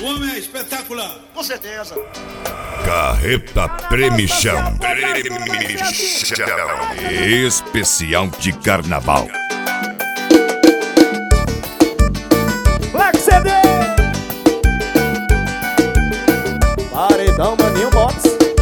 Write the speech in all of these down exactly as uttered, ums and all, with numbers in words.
O homem é espetacular. Com certeza. Carreta Premichão. Especial de carnaval. Black C D. Paredão, maninho, box.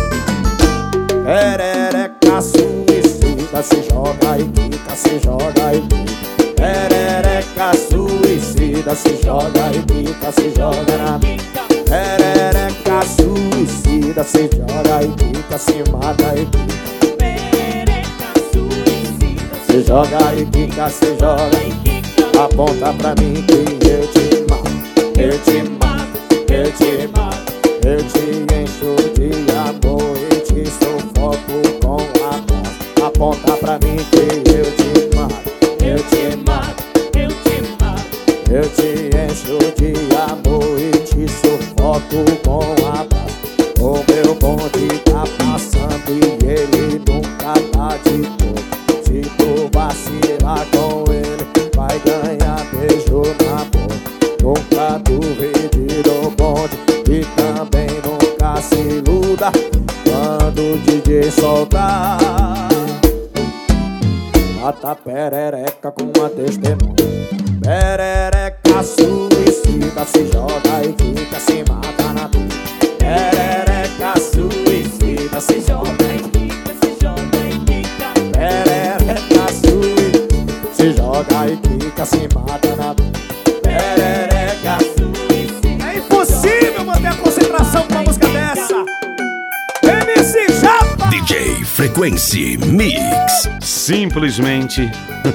Perereca, suicida, se joga e quica, se joga e quica. Perereca, suicida, se joga e quica, se joga na pica. Perereca, suicida, se joga e quica, se mata e quica. Perereca, suicida, se joga e quica, se joga e quica. Aponta pra mim que eu te mato, eu te mato, eu te mato. Eu te encho de amor e te sufoco com abraço. Aponta pra mim que eu te mato, eu te mato, eu te mato. Eu te encho de amor e te sufoco com abraço. O meu bonde tá passando e ele nunca tá de boa. Se tu vacilar com ele, vai ganhar beijo na boca. Nunca duvide do bonde e também nunca se iluda quando o D J soltar. Mata perereca com uma testemunha. Perereca suicida, se joga e fica, se mata na vida. Perereca suicida, se joga e fica, se joga e fica. Perereca suicida, se joga e fica, se mata na vida. Perereca suicida. É impossível manter a concentração com uma música dessa. M C Japa D J Frequency Mix. Simplesmente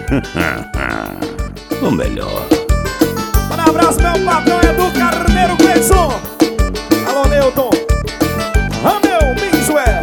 o melhor. Manda um abraço, meu patrão Edu Carneiro Gleison. Alô, Newton. Ramel Minsué.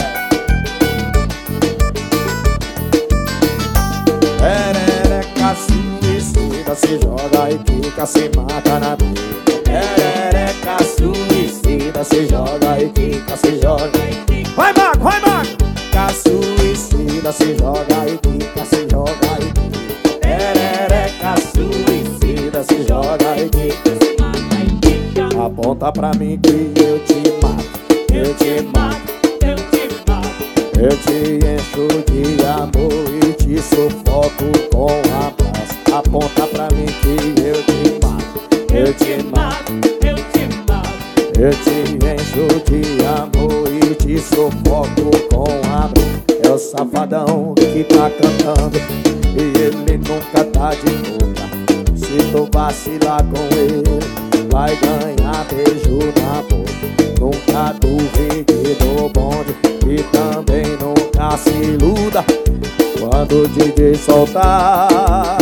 Perereca suicida, se joga e fica, se mata na vida. Perereca suicida, se joga e fica, se joga e fica. Vai, Mago, vai, Mago. Perereca suicida, se joga e fica, se joga e fica. Perereca suicida, se joga e fica, se mata e fica. Aponta pra mim que eu te mato, eu te mato, eu te mato. Eu te encho de amor e te sufoco com abraço. Aponta pra mim que eu te mato, eu te mato, eu te mato. Eu te encho de amor e te sufoco com abraço. É o safadão que tá cantando e ele nunca tá de boca. Se tu vacilar com ele, vai ganhar beijo na boca. Nunca duvide do bonde e também nunca se iluda quando o D J soltar.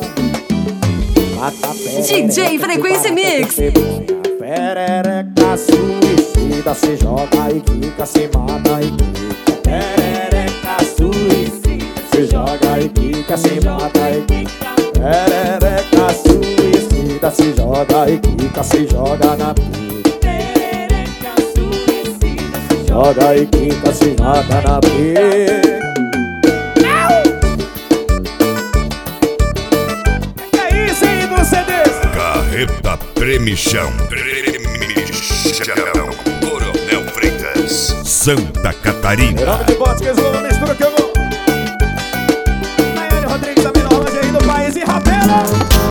Mata D J Frequency Mix. Perereca suicida, se joga e quica, se mata e quica. Perereca suicida, se joga e quica, se mata e quica. Perereca suicida, se joga e quica, se joga na pica. Perereca suicida, se joga e quica, se mata na pica. Que é isso aí do C D? Carreta Premichão. Coronel Freitas, Santa Catarina. Nome de botes que eles mistura que eu vou. Nayane Rodrigues, a menor longe aí do país e rapela.